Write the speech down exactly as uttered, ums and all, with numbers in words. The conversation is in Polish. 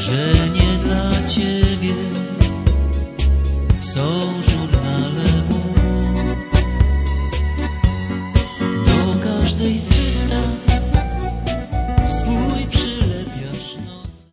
że nie dla ciebie są żurnale mu. Do każdej z